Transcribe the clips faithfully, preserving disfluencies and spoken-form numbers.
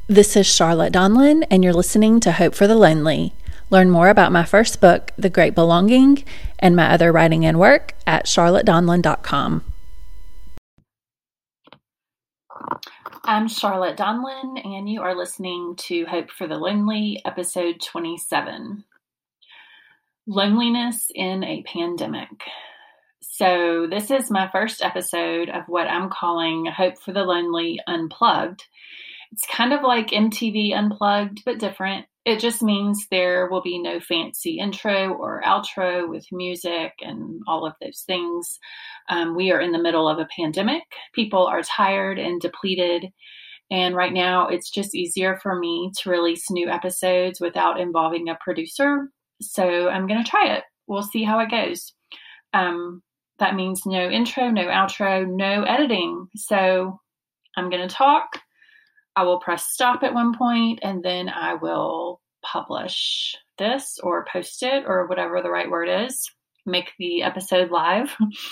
This is Charlotte Donlin, and you're listening to Hope for the Lonely. Learn more about my first book, The Great Belonging, and my other writing and work at charlotte donlin dot com. I'm Charlotte Donlin, and you are listening to Hope for the Lonely, episode twenty-seven. Loneliness in a Pandemic. So this is my first episode of what I'm calling Hope for the Lonely Unplugged. It's kind of like M T V Unplugged, but different. It just means there will be no fancy intro or outro with music and all of those things. Um, we are in the middle of a pandemic. People are tired and depleted. And right now, it's just easier for me to release new episodes without involving a producer. So I'm going to try it. We'll see how it goes. Um, that means no intro, no outro, no editing. So I'm going to talk. I will press stop at one point, and then I will publish this or post it or whatever the right word is, make the episode live.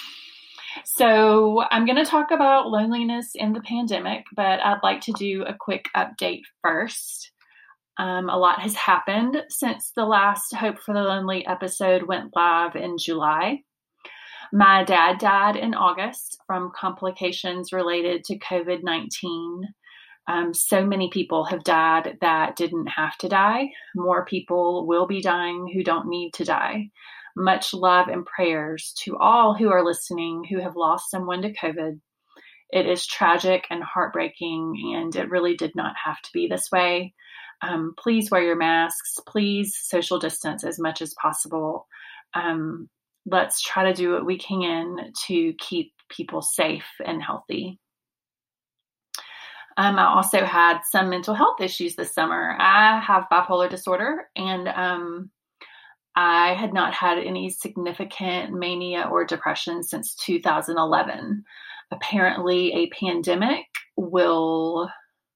So I'm going to talk about loneliness in the pandemic, but I'd like to do a quick update first. Um, a lot has happened since the last Hope for the Lonely episode went live in July. My dad died in August from complications related to covid nineteen. Um, so many people have died that didn't have to die. More people will be dying who don't need to die. Much love and prayers to all who are listening who have lost someone to COVID. It is tragic and heartbreaking, and it really did not have to be this way. Um, please wear your masks. Please social distance as much as possible. Um, let's try to do what we can to keep people safe and healthy. Um, I also had some mental health issues this summer. I have bipolar disorder, and um, I had not had any significant mania or depression since two thousand eleven. Apparently, a pandemic will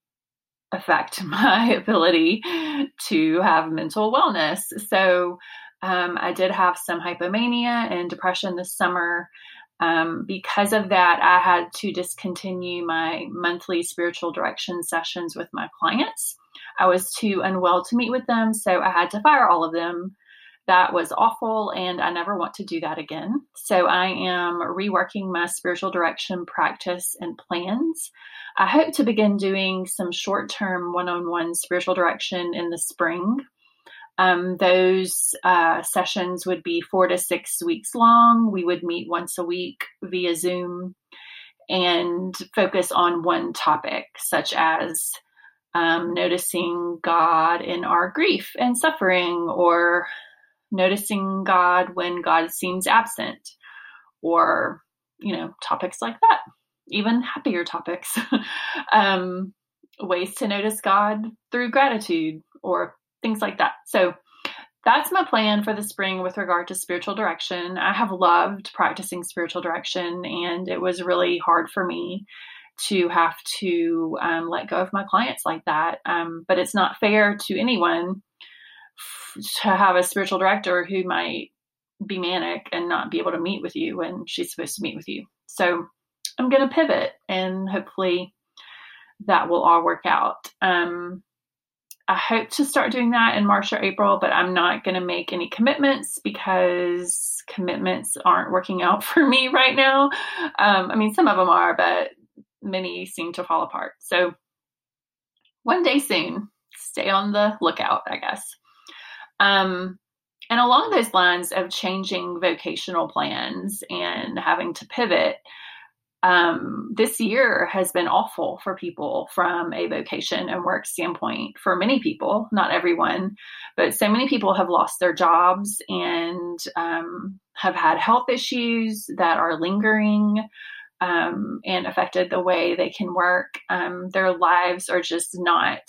affect my ability to have mental wellness. So um, I did have some hypomania and depression this summer. Um, because of that, I had to discontinue my monthly spiritual direction sessions with my clients. I was too unwell to meet with them, so I had to fire all of them. That was awful, and I never want to do that again. So I am reworking my spiritual direction practice and plans. I hope to begin doing some short-term one-on-one spiritual direction in the spring. Um, those uh, sessions would be four to six weeks long. We would meet once a week via Zoom and focus on one topic, such as um, noticing God in our grief and suffering, or noticing God when God seems absent, or, you know, topics like that, even happier topics, um, ways to notice God through gratitude, or things like that. So that's my plan for the spring with regard to spiritual direction. I have loved practicing spiritual direction, and it was really hard for me to have to um, let go of my clients like that. Um, but it's not fair to anyone f- to have a spiritual director who might be manic and not be able to meet with you when she's supposed to meet with you. So I'm going to pivot, and hopefully that will all work out. Um, I hope to start doing that in March or April, but I'm not going to make any commitments because commitments aren't working out for me right now. Um, I mean, some of them are, but many seem to fall apart. So one day soon, stay on the lookout, I guess. Um, and along those lines of changing vocational plans and having to pivot, Um, this year has been awful for people from a vocation and work standpoint. For many people, not everyone, but so many people have lost their jobs and um, have had health issues that are lingering um, and affected the way they can work. Um, their lives are just not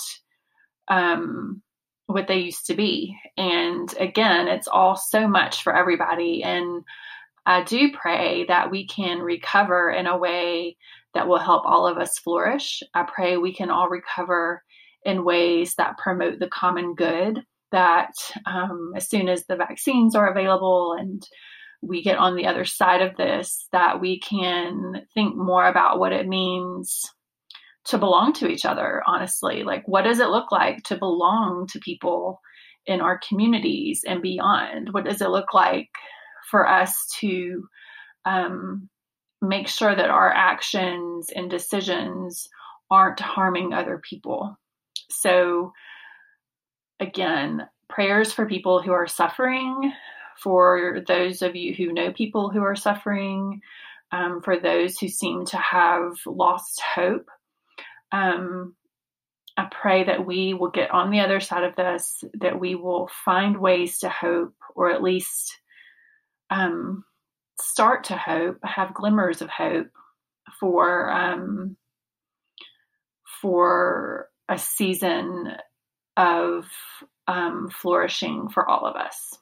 um, what they used to be. And again, it's all so much for everybody. And I do pray that we can recover in a way that will help all of us flourish. I pray we can all recover in ways that promote the common good, that um, as soon as the vaccines are available and we get on the other side of this, that we can think more about what it means to belong to each other, honestly. Like, what does it look like to belong to people in our communities and beyond? What does it look like for us to um, make sure that our actions and decisions aren't harming other people? So again, prayers for people who are suffering, for those of you who know people who are suffering, um, for those who seem to have lost hope. Um, I pray that we will get on the other side of this, that we will find ways to hope, or at least um, start to hope, have glimmers of hope for um, for a season of um, flourishing for all of us.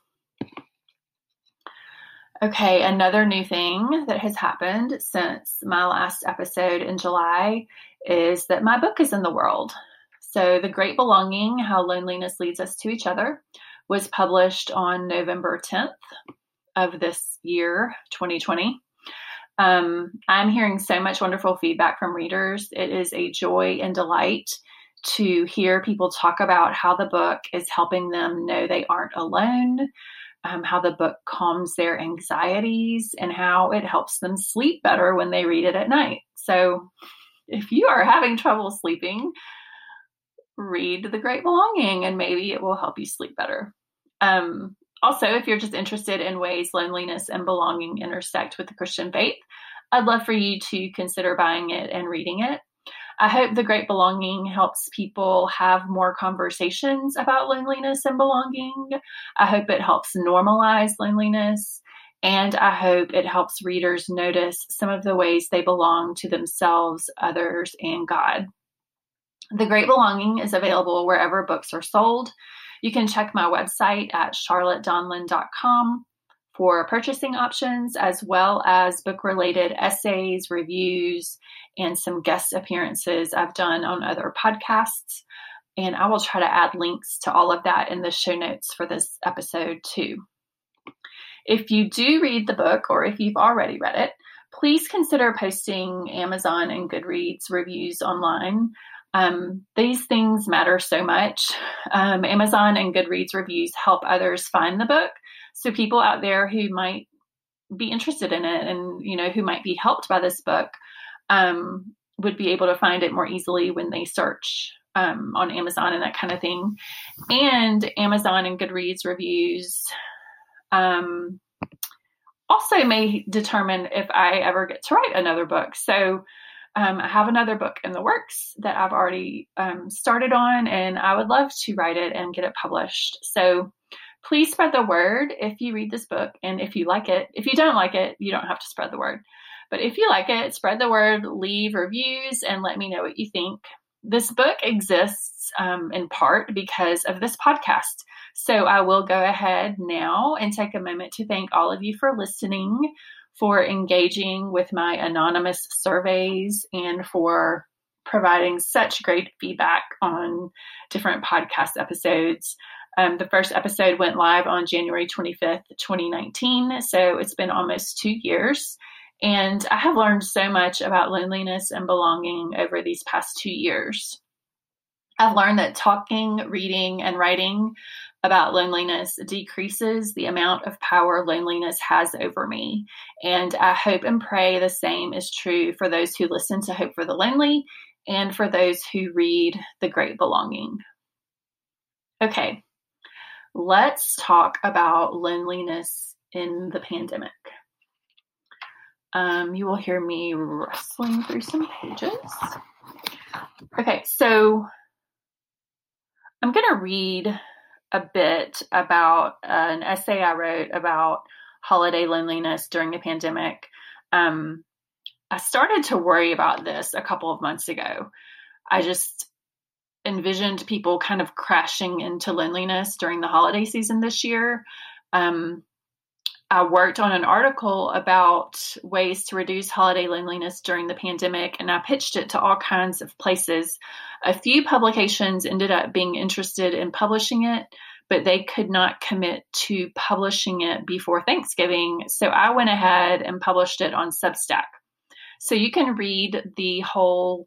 Okay, another new thing that has happened since my last episode in July is that my book is in the world. So The Great Belonging, How Loneliness Leads Us to Each Other, was published on November tenth of this year, twenty twenty. Um, I'm hearing so much wonderful feedback from readers. It is a joy and delight to hear people talk about how the book is helping them know they aren't alone, um, how the book calms their anxieties, and how it helps them sleep better when they read it at night. So if you are having trouble sleeping, read The Great Belonging and maybe it will help you sleep better. Um, also, if you're just interested in ways loneliness and belonging intersect with the Christian faith, I'd love for you to consider buying it and reading it. I hope The Great Belonging helps people have more conversations about loneliness and belonging. I hope it helps normalize loneliness. And I hope it helps readers notice some of the ways they belong to themselves, others, and God. The Great Belonging is available wherever books are sold. You can check my website at charlotte donlin dot com for purchasing options, as well as book-related essays, reviews, and some guest appearances I've done on other podcasts. And I will try to add links to all of that in the show notes for this episode too. If you do read the book, or if you've already read it, please consider posting Amazon and Goodreads reviews online. Um, these things matter so much. Um, Amazon and Goodreads reviews help others find the book. So people out there who might be interested in it and, you know, who might be helped by this book, um, would be able to find it more easily when they search um, on Amazon and that kind of thing. And Amazon and Goodreads reviews um, also may determine if I ever get to write another book. So Um, I have another book in the works that I've already um, started on, and I would love to write it and get it published. So please spread the word if you read this book, and if you like it. If you don't like it, you don't have to spread the word. But if you like it, spread the word, leave reviews, and let me know what you think. This book exists um, in part because of this podcast. So I will go ahead now and take a moment to thank all of you for listening, for engaging with my anonymous surveys, and for providing such great feedback on different podcast episodes. Um, the first episode went live on January twenty-fifth, twenty nineteen. So it's been almost two years. And I have learned so much about loneliness and belonging over these past two years. I've learned that talking, reading, and writing about loneliness decreases the amount of power loneliness has over me. And I hope and pray the same is true for those who listen to Hope for the Lonely and for those who read The Great Belonging. Okay, let's talk about loneliness in the pandemic. Um, you will hear me rustling through some pages. Okay, so I'm going to read a bit about an essay I wrote about holiday loneliness during the pandemic. Um, I started to worry about this a couple of months ago. I just envisioned people kind of crashing into loneliness during the holiday season this year. Um, I worked on an article about ways to reduce holiday loneliness during the pandemic, and I pitched it to all kinds of places. A few publications ended up being interested in publishing it, but they could not commit to publishing it before Thanksgiving. So I went ahead and published it on Substack. So you can read the whole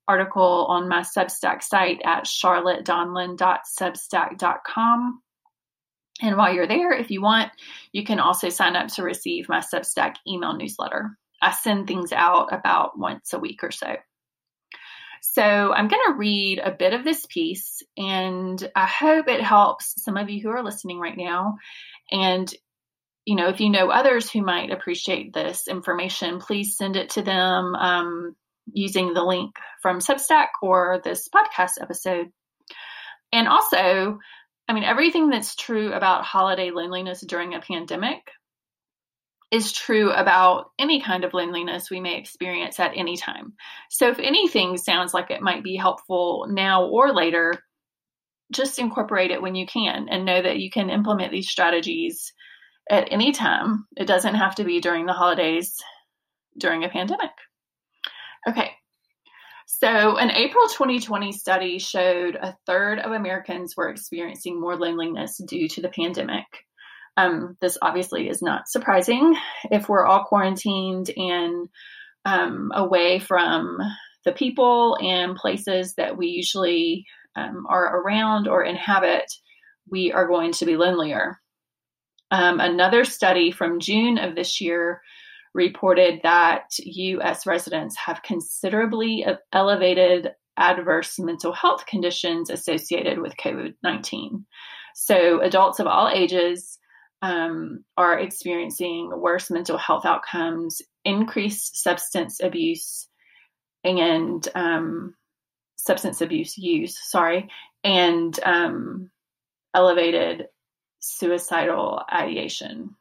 article on my Substack site at charlotte donlin dot substack dot com. And while you're there, if you want, you can also sign up to receive my Substack email newsletter. I send things out about once a week or so. So I'm going to read a bit of this piece, and I hope it helps some of you who are listening right now. And, you know, if you know others who might appreciate this information, please send it to them um, using the link from Substack or this podcast episode. And also, I mean, everything that's true about holiday loneliness during a pandemic is true about any kind of loneliness we may experience at any time. So if anything sounds like it might be helpful now or later, just incorporate it when you can and know that you can implement these strategies at any time. It doesn't have to be during the holidays during a pandemic. Okay. So an April twenty twenty study showed a third of Americans were experiencing more loneliness due to the pandemic. Um, this obviously is not surprising if we're all quarantined and um, away from the people and places that we usually um, are around or inhabit. We are going to be lonelier. Um, another study from June of this year reported that U S residents have considerably elevated adverse mental health conditions associated with COVID nineteen. So adults of all ages um, are experiencing worse mental health outcomes, increased substance abuse, and um, substance abuse use, sorry, and um, elevated suicidal ideation.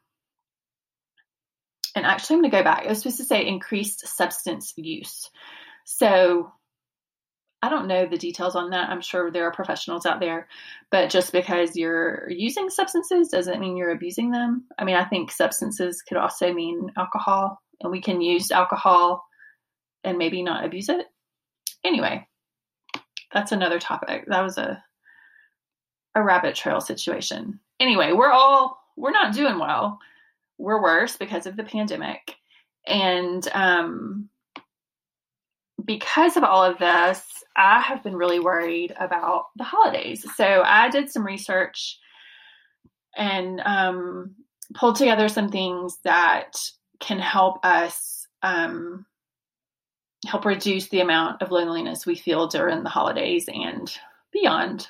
And actually, I'm going to go back. I was supposed to say increased substance use. So I don't know the details on that. I'm sure there are professionals out there, but just because you're using substances doesn't mean you're abusing them. I mean, I think substances could also mean alcohol, and we can use alcohol and maybe not abuse it. Anyway, that's another topic. That was a a rabbit trail situation. Anyway, we're all, we're not doing well. We're worse because of the pandemic. And um, because of all of this, I have been really worried about the holidays. So I did some research and um, pulled together some things that can help us um, help reduce the amount of loneliness we feel during the holidays and beyond.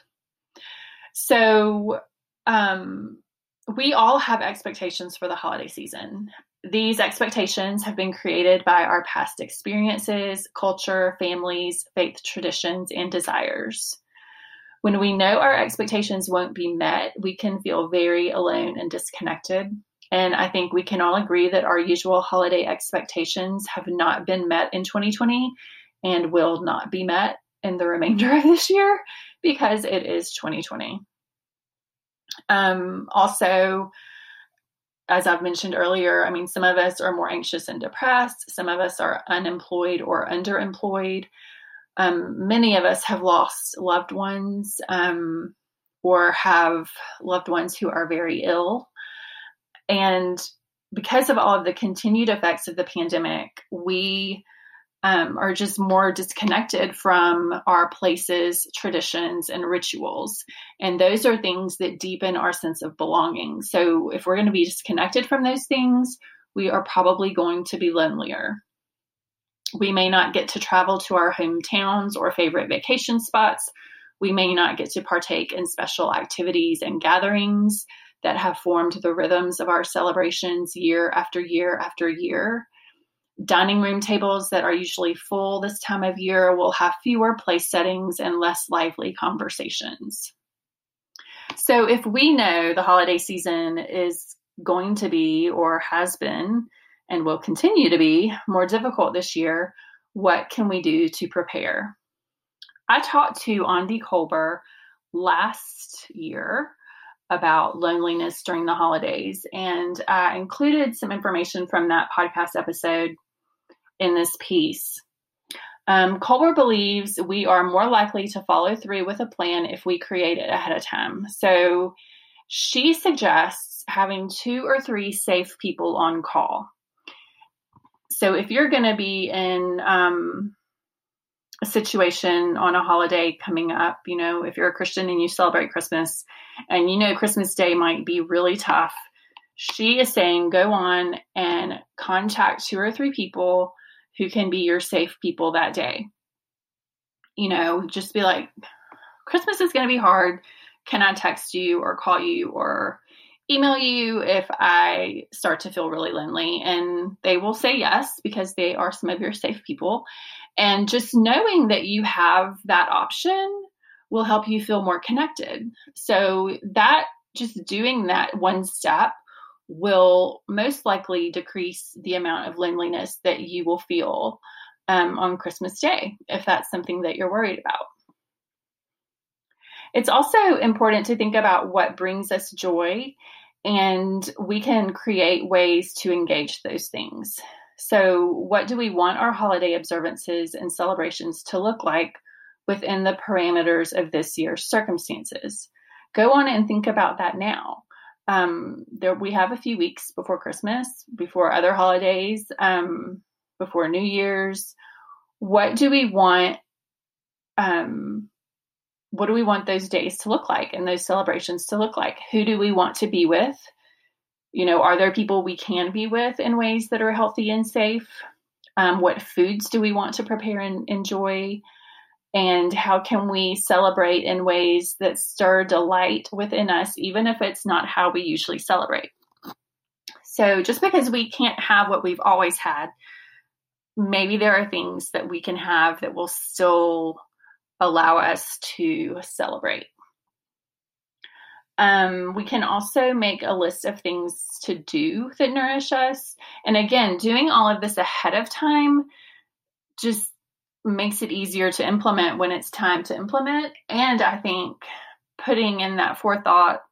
So um, we all have expectations for the holiday season. These expectations have been created by our past experiences, culture, families, faith traditions, and desires. When we know our expectations won't be met, we can feel very alone and disconnected. And I think we can all agree that our usual holiday expectations have not been met in twenty twenty and will not be met in the remainder of this year because it is twenty twenty. Um, also, as I've mentioned earlier, I mean, some of us are more anxious and depressed. Some of us are unemployed or underemployed. Um, many of us have lost loved ones um, or have loved ones who are very ill. And because of all of the continued effects of the pandemic, we um, are just more disconnected from our places, traditions, and rituals. And those are things that deepen our sense of belonging. So if we're going to be disconnected from those things, we are probably going to be lonelier. We may not get to travel to our hometowns or favorite vacation spots. We may not get to partake in special activities and gatherings that have formed the rhythms of our celebrations year after year after year. Dining room tables that are usually full this time of year will have fewer place settings and less lively conversations. So if we know the holiday season is going to be or has been and will continue to be more difficult this year, what can we do to prepare? I talked to Andi Kolber last year about loneliness during the holidays, and I included some information from that podcast episode in this piece. Um, Kolber believes we are more likely to follow through with a plan if we create it ahead of time. So she suggests having two or three safe people on call. So if you're going to be in um, a situation on a holiday coming up, you know, if you're a Christian and you celebrate Christmas and you know Christmas Day might be really tough, she is saying go on and contact two or three people who can be your safe people that day. You know, just be like, Christmas is going to be hard. Can I text you or call you or email you if I start to feel really lonely? And they will say yes, because they are some of your safe people. And just knowing that you have that option will help you feel more connected. So that just doing that one step will most likely decrease the amount of loneliness that you will feel um, on Christmas Day, if that's something that you're worried about. It's also important to think about what brings us joy, and we can create ways to engage those things. So what do we want our holiday observances and celebrations to look like within the parameters of this year's circumstances? Go on and think about that now. Um, there, we have a few weeks before Christmas, before other holidays, um, before New Year's. What do we want? Um, what do we want those days to look like and those celebrations to look like? Who do we want to be with? You know, are there people we can be with in ways that are healthy and safe? Um, what foods do we want to prepare and enjoy? And how can we celebrate in ways that stir delight within us, even if it's not how we usually celebrate? So just because we can't have what we've always had, maybe there are things that we can have that will still allow us to celebrate. Um, we can also make a list of things to do that nourish us. And again, doing all of this ahead of time just makes it easier to implement when it's time to implement. And I think putting in that forethought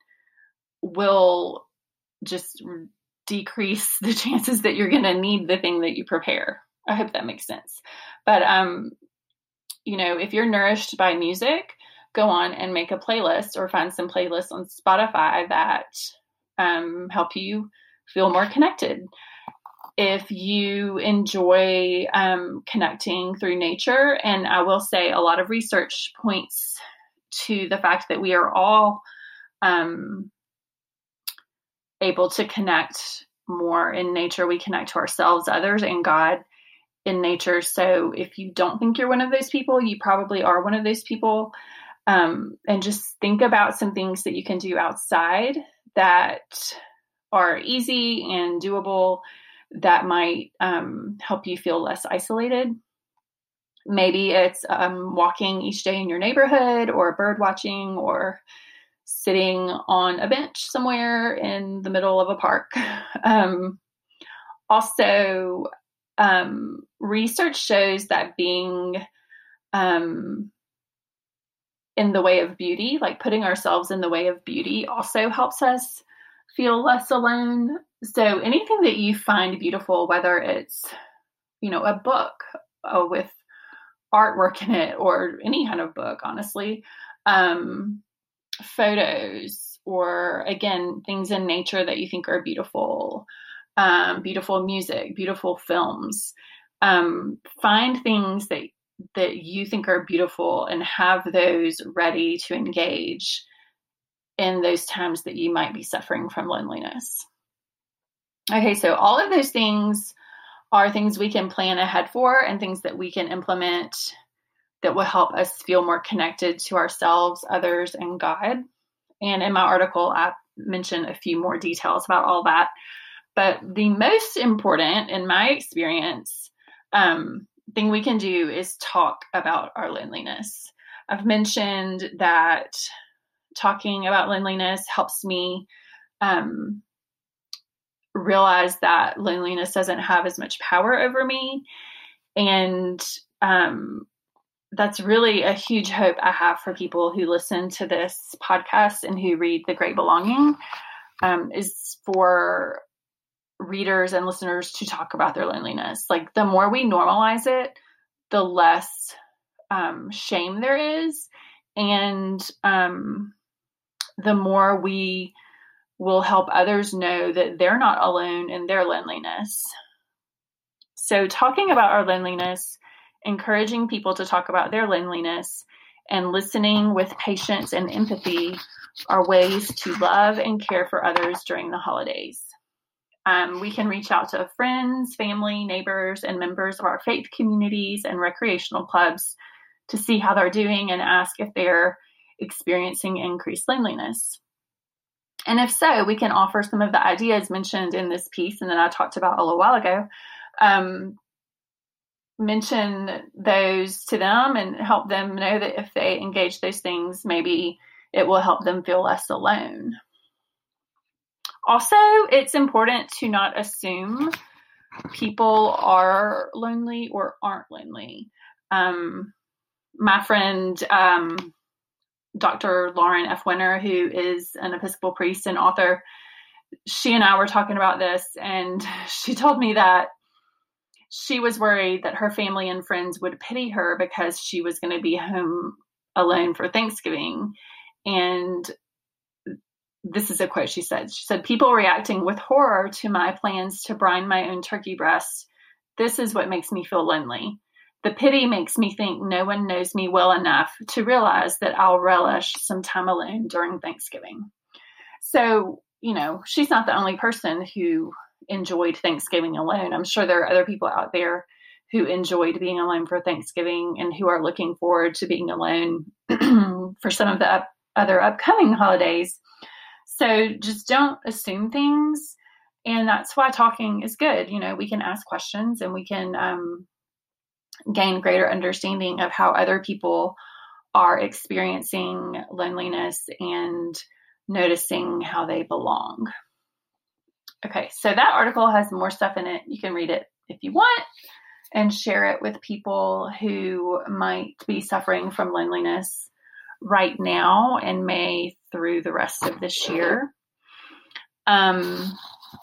will just decrease the chances that you're going to need the thing that you prepare. I hope that makes sense. But, um, you know, if you're nourished by music, go on and make a playlist or find some playlists on Spotify that um, help you feel more connected. If you enjoy um, connecting through nature, and I will say a lot of research points to the fact that we are all um, able to connect more in nature. We connect to ourselves, others, and God in nature. So if you don't think you're one of those people, you probably are one of those people. Um, and just think about some things that you can do outside that are easy and doable that might um, help you feel less isolated. Maybe it's um, walking each day in your neighborhood, or bird watching, or sitting on a bench somewhere in the middle of a park. Um, also, um, research shows that being um, in the way of beauty, like putting ourselves in the way of beauty, also helps us feel less alone. So anything that you find beautiful, whether it's, you know, a book uh, with artwork in it, or any kind of book, honestly, um, photos, or again, things in nature that you think are beautiful, um, beautiful music, beautiful films, um, find things that that you think are beautiful and have those ready to engage in those times that you might be suffering from loneliness. Okay, so all of those things are things we can plan ahead for, and things that we can implement that will help us feel more connected to ourselves, others, and God. And in my article, I mention a few more details about all that. But the most important, in my experience, um, thing we can do is talk about our loneliness. I've mentioned that talking about loneliness helps me um, realize that loneliness doesn't have as much power over me. And um, that's really a huge hope I have for people who listen to this podcast and who read The Great Belonging, um, is for readers and listeners to talk about their loneliness. Like, the more we normalize it, the less um, shame there is, and um, the more we will help others know that they're not alone in their loneliness. So talking about our loneliness encouraging people to talk about their loneliness, and listening with patience and empathy are ways to love and care for others during the holidays. Um, we can reach out to friends, family, neighbors, and members of our faith communities and recreational clubs to see how they're doing and ask if they're experiencing increased loneliness. And if so, we can offer some of the ideas mentioned in this piece and that I talked about a little while ago. Um, mention those to them and help them know that if they engage those things, maybe it will help them feel less alone. Also, it's important to not assume people are lonely or aren't lonely. Um, my friend, um, Doctor Lauren F. Winter, who is an Episcopal priest and author, she and I were talking about this, and she told me that she was worried that her family and friends would pity her because she was going to be home alone for Thanksgiving. And this is a quote she said. She said, "People reacting with horror to my plans to brine my own turkey breast. This is what makes me feel lonely. The pity makes me think no one knows me well enough to realize that I'll relish some time alone during Thanksgiving." So, you know, she's not the only person who enjoyed Thanksgiving alone. I'm sure there are other people out there who enjoyed being alone for Thanksgiving and who are looking forward to being alone for some of the up, other upcoming holidays. So just don't assume things. And that's why talking is good. You know, we can ask questions and we can um, gain greater understanding of how other people are experiencing loneliness and noticing how they belong. Okay, so that article has more stuff in it. You can read it if you want and share it with people who might be suffering from loneliness right now and may through the rest of this year. Um,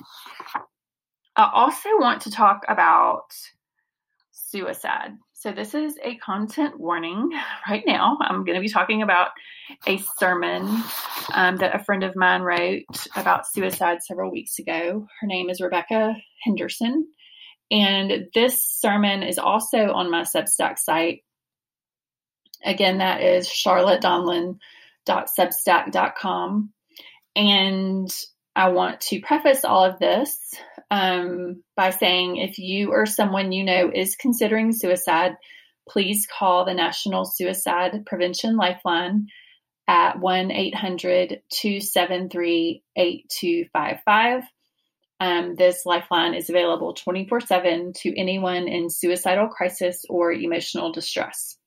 I also want to talk about suicide. So this is a content warning right now. I'm going to be talking about a sermon um, that a friend of mine wrote about suicide several weeks ago. Her name is Rebecca Henderson. And this sermon is also on my Substack site. Again, that is charlotte donlin dot substack dot com. And I want to preface all of this um, by saying if you or someone you know is considering suicide, please call the National Suicide Prevention Lifeline at one eight hundred two seven three eight two five five. Um, this lifeline is available twenty-four seven to anyone in suicidal crisis or emotional distress.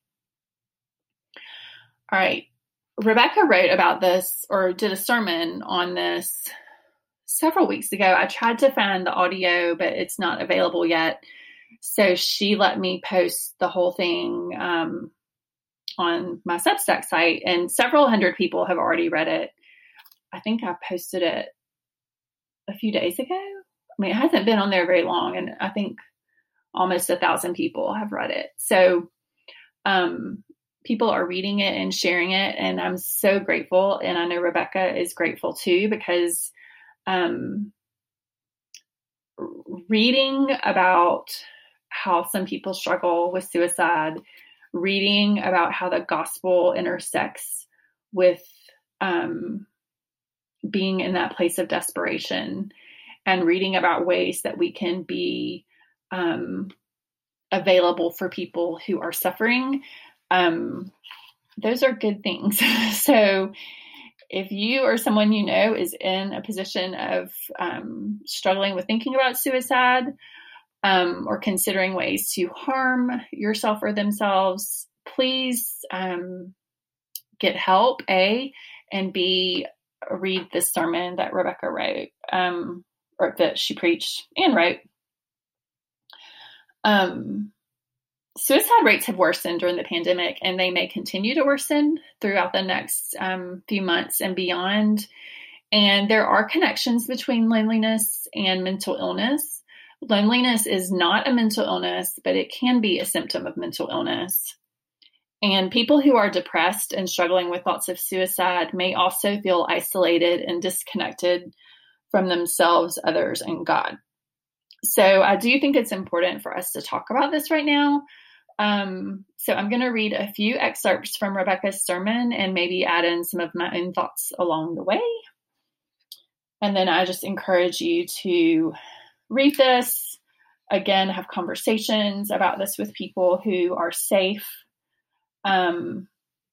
All right. Rebecca wrote about this or did a sermon on this several weeks ago. I tried to find the audio, but it's not available yet. So she let me post the whole thing um, on my Substack site, and several hundred people have already read it. I think I posted it a few days ago. I mean, it hasn't been on there very long, and I think almost a thousand people have read it. So um, people are reading it and sharing it, and I'm so grateful. And I know Rebecca is grateful too, because um, reading about how some people struggle with suicide, reading about how the gospel intersects with um, being in that place of desperation, and reading about ways that we can be um, available for people who are suffering. Um, those are good things. So if you or someone you know is in a position of um, struggling with thinking about suicide um, or considering ways to harm yourself or themselves, please um, get help, A, and B, read this sermon that Rebecca wrote, um, or that she preached and wrote. Um, suicide rates have worsened during the pandemic, and they may continue to worsen throughout the next um, few months and beyond. And there are connections between loneliness and mental illness. Loneliness is not a mental illness, but it can be a symptom of mental illness. And people who are depressed and struggling with thoughts of suicide may also feel isolated and disconnected from themselves, others, and God. So I do think it's important for us to talk about this right now. Um, so I'm going to read a few excerpts from Rebecca's sermon and maybe add in some of my own thoughts along the way. And then I just encourage you to read this, again, have conversations about this with people who are safe. Um,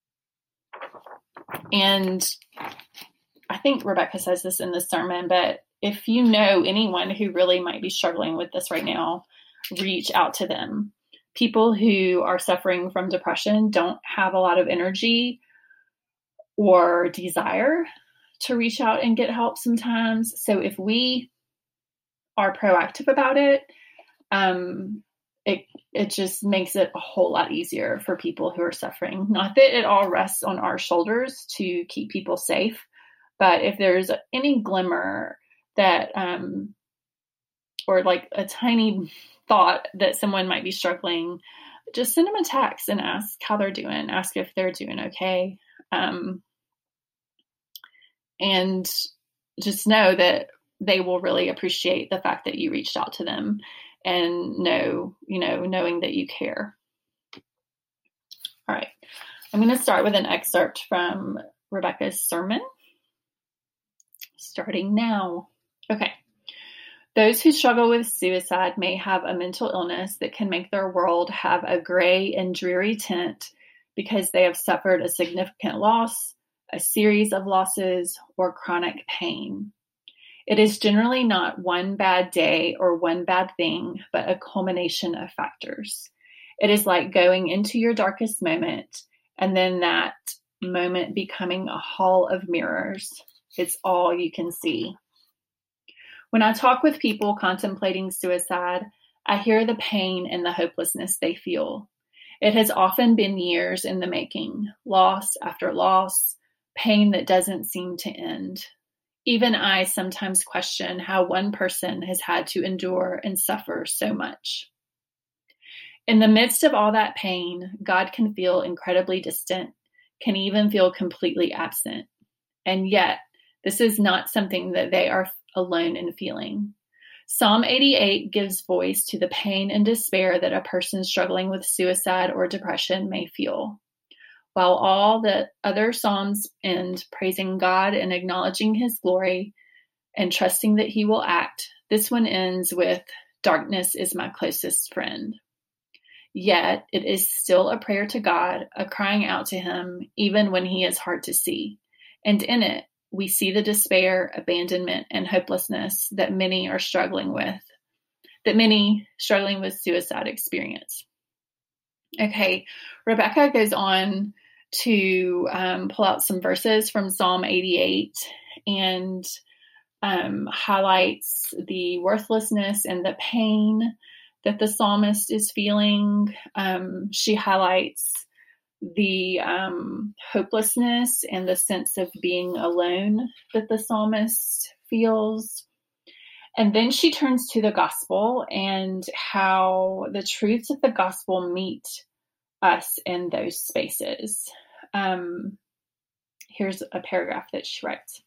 and I think Rebecca says this in the sermon, but if you know anyone who really might be struggling with this right now, reach out to them. People who are suffering from depression don't have a lot of energy or desire to reach out and get help sometimes. So if we are proactive about it, um, it it just makes it a whole lot easier for people who are suffering. Not that it all rests on our shoulders to keep people safe, but if there's any glimmer that, um, or like a tiny thought that someone might be struggling, just send them a text and ask how they're doing. Ask if they're doing okay. Um, and just know that they will really appreciate the fact that you reached out to them and know, you know, knowing that you care. All right. I'm going to start with an excerpt from Rebecca's sermon, starting now. Okay. Those who struggle with suicide may have a mental illness that can make their world have a gray and dreary tint because they have suffered a significant loss, a series of losses, or chronic pain. It is generally not one bad day or one bad thing, but a culmination of factors. It is like going into your darkest moment and then that moment becoming a hall of mirrors. It's all you can see. When I talk with people contemplating suicide, I hear the pain and the hopelessness they feel. It has often been years in the making, loss after loss, pain that doesn't seem to end. Even I sometimes question how one person has had to endure and suffer so much. In the midst of all that pain, God can feel incredibly distant, can even feel completely absent. And yet, this is not something that they are alone in feeling. Psalm eighty-eight gives voice to the pain and despair that a person struggling with suicide or depression may feel. While all the other Psalms end praising God and acknowledging his glory and trusting that he will act, this one ends with, "Darkness is my closest friend." Yet it is still a prayer to God, a crying out to him, even when he is hard to see. And in it, we see the despair, abandonment, and hopelessness that many are struggling with, that many struggling with suicide experience. Okay, Rebecca goes on to um, pull out some verses from Psalm eighty-eight and um, highlights the worthlessness and the pain that the psalmist is feeling. Um, she highlights the um, hopelessness and the sense of being alone that the psalmist feels. And then she turns to the gospel and how the truths of the gospel meet us in those spaces. Um, here's a paragraph that she writes.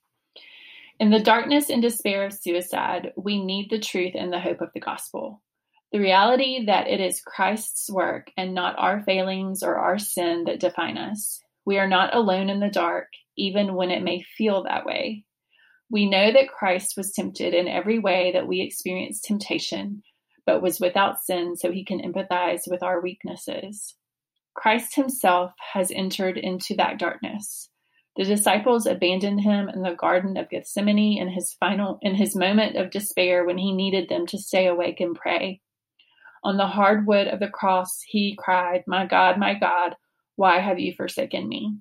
In the darkness and despair of suicide, we need the truth and the hope of the gospel. The reality that it is Christ's work and not our failings or our sin that define us. We are not alone in the dark, even when it may feel that way. We know that Christ was tempted in every way that we experience temptation, but was without sin so he can empathize with our weaknesses. Christ himself has entered into that darkness. The disciples abandoned him in the Garden of Gethsemane in his final, in his moment of despair when he needed them to stay awake and pray. On the hard wood of the cross, he cried, "My God, my God, why have you forsaken me?"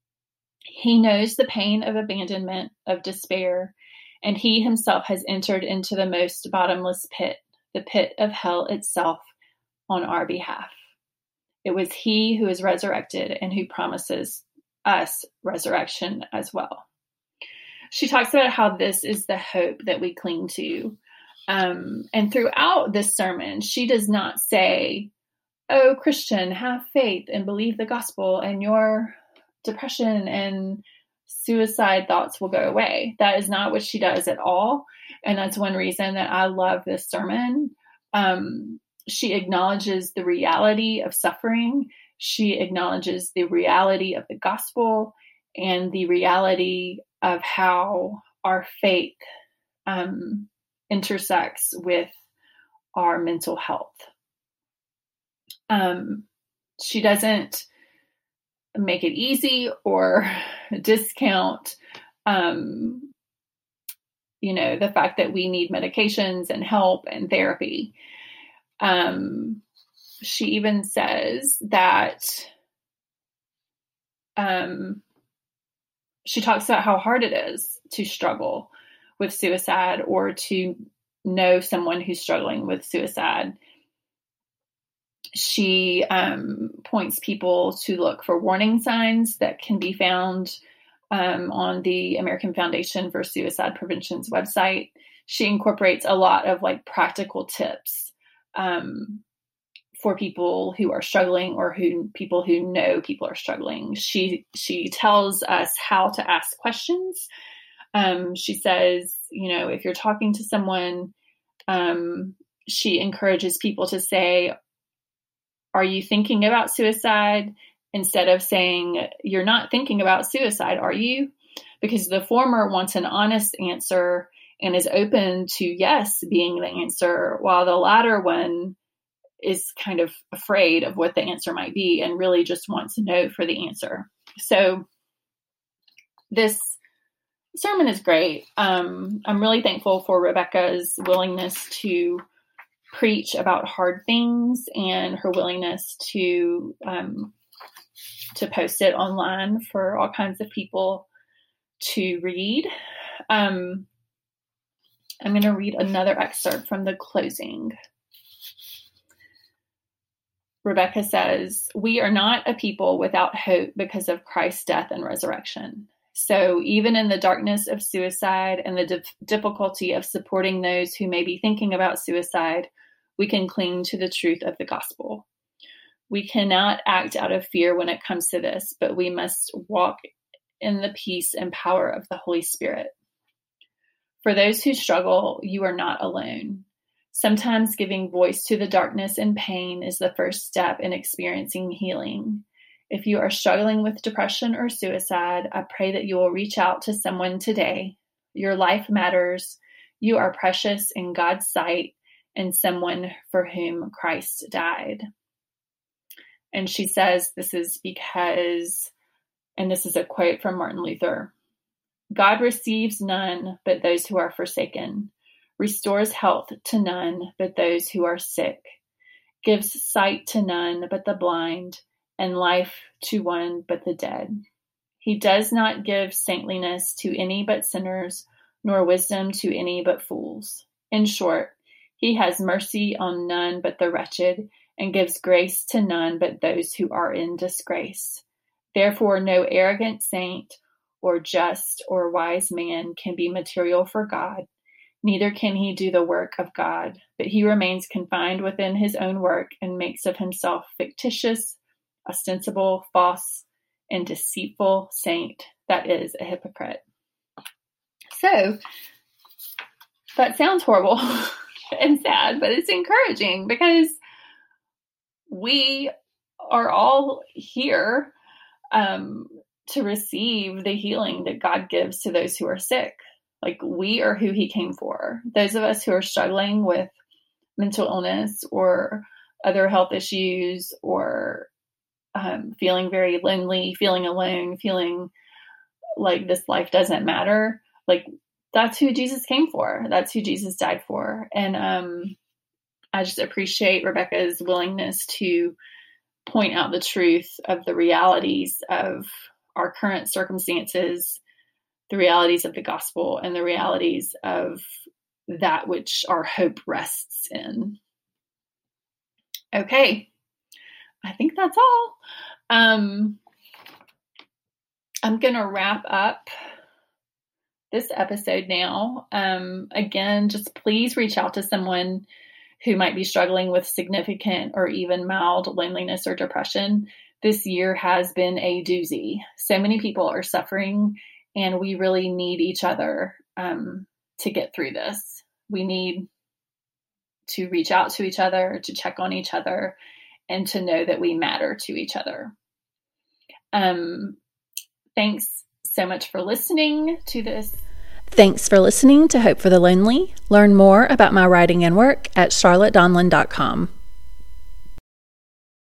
He knows the pain of abandonment, of despair, and he himself has entered into the most bottomless pit, the pit of hell itself, on our behalf. It was he who is resurrected and who promises us resurrection as well. She talks about how this is the hope that we cling to. Um, and throughout this sermon, she does not say, "Oh, Christian, have faith and believe the gospel and your depression and suicide thoughts will go away." That is not what she does at all. And that's one reason that I love this sermon. Um, she acknowledges the reality of suffering. She acknowledges the reality of the gospel and the reality of how our faith um, intersects with our mental health. Um, she doesn't make it easy or discount, um, you know, the fact that we need medications and help and therapy. Um, she even says that um, she talks about how hard it is to struggle with suicide or to know someone who's struggling with suicide. She um, points people to look for warning signs that can be found um, on the American Foundation for Suicide Prevention's website. She incorporates a lot of like practical tips um, for people who are struggling or who people who know people are struggling. She she tells us how to ask questions. Um, she says, you know, if you're talking to someone, um, she encourages people to say, are you thinking about suicide? Instead of saying, you're not thinking about suicide, are you? Because the former wants an honest answer and is open to yes being the answer, while the latter one is kind of afraid of what the answer might be and really just wants no for the answer. So this sermon is great. Um, I'm really thankful for Rebecca's willingness to preach about hard things and her willingness to um, to post it online for all kinds of people to read. Um, I'm going to read another excerpt from the closing. Rebecca says, "We are not a people without hope because of Christ's death and resurrection. So even in the darkness of suicide and the dif- difficulty of supporting those who may be thinking about suicide, we can cling to the truth of the gospel. We cannot act out of fear when it comes to this, but we must walk in the peace and power of the Holy Spirit. For those who struggle, you are not alone. Sometimes giving voice to the darkness and pain is the first step in experiencing healing. If you are struggling with depression or suicide, I pray that you will reach out to someone today. Your life matters. You are precious in God's sight and someone for whom Christ died." And she says this is because, and this is a quote from Martin Luther, "God receives none but those who are forsaken, restores health to none but those who are sick, gives sight to none but the blind, and life to one but the dead. He does not give saintliness to any but sinners, nor wisdom to any but fools. In short, he has mercy on none but the wretched, and gives grace to none but those who are in disgrace. Therefore, no arrogant saint or just or wise man can be material for God, neither can he do the work of God, but he remains confined within his own work and makes of himself fictitious, ostensible, false, and deceitful saint, that is, a hypocrite." So, that sounds horrible and sad, but it's encouraging because we are all here um, to receive the healing that God gives to those who are sick. Like, we are who he came for. Those of us who are struggling with mental illness or other health issues or um, feeling very lonely, feeling alone, feeling like this life doesn't matter, like, that's who Jesus came for. That's who Jesus died for. And um, I just appreciate Rebecca's willingness to point out the truth of the realities of our current circumstances, the realities of the gospel, and the realities of that which our hope rests in. Okay, I think that's all. Um, I'm going to wrap up this episode now. Um, again, just please reach out to someone who might be struggling with significant or even mild loneliness or depression. This year has been a doozy. So many people are suffering, and we really need each other um, to get through this. We need to reach out to each other, to check on each other, and to know that we matter to each other. Um, thanks so much for listening to this. Thanks for listening to Hope for the Lonely. Learn more about my writing and work at charlotte donlin dot com.